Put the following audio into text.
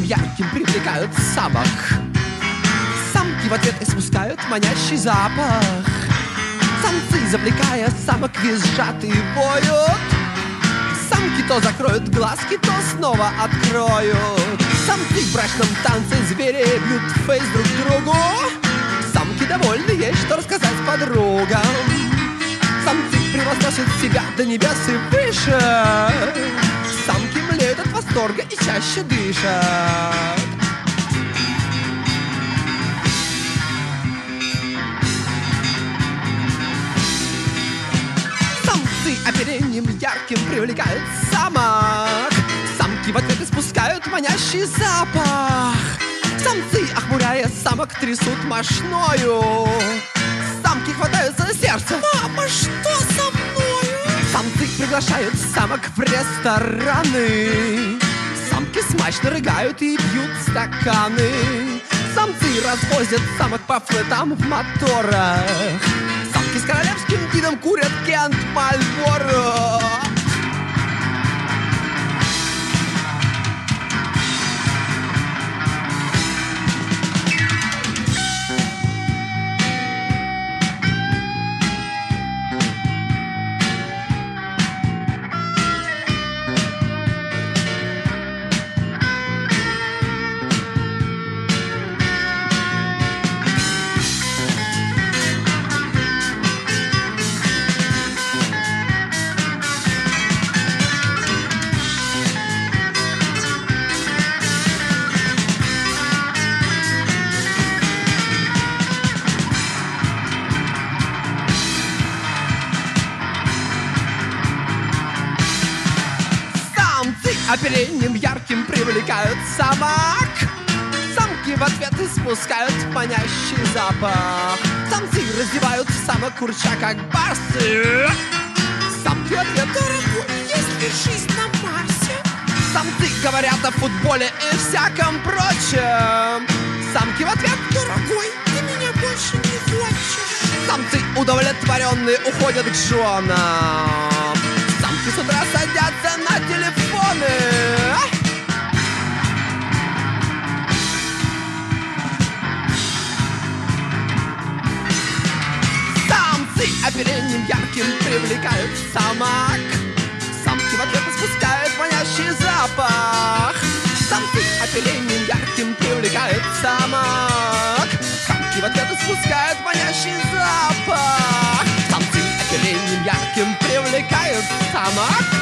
ярким привлекают самок. Самки в ответ испускают манящий запах. Самцы, завлекая самок, визжат и воют. Самки то закроют глазки, то снова откроют. Самцы в брачном танце звери бьют фейс друг другу. Самки довольны, есть что рассказать подругам. Самцы превозносят себя до небес и выше. Самки млеют от восторга и чаще дышат. Самцы оперением ярким привлекают самок. Самки в ответ испускают манящий запах. Самцы, охмуряя самок, трясут мошною. Самки хватаются за сердце. Мама, что со мною? Самцы приглашают самок в рестораны. Самки смачно рыгают и пьют стаканы. Самцы развозят самок по флетам в моторах. Самки с королевским видом курят Кент Мальборо. Оперением ярким привлекают самок. Самки в ответ испускают манящий запах. Самцы раздевают самок, курча как барсы. Самки в ответ: дорогой, есть ли жизнь на Марсе? Самцы говорят о футболе и всяком прочем. Самки в ответ: дорогой, ты меня больше не хочешь. Самцы удовлетворенные уходят к женам. Самки с утра садятся на телефоны. Самцы оперением ярким привлекают самок. Самки в ответ испускают манящий запах. Самцы оперением ярким привлекают самок. Самки в ответ испускают манящий запах. Самцы оперением ярким привлекают самок.